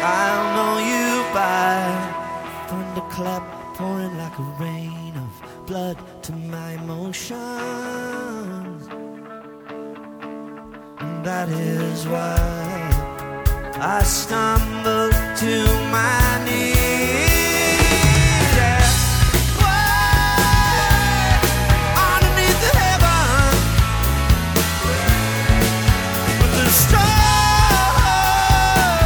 I'll know you by thunderclap pouring like a rain of blood to my emotions. And that is why I stumble to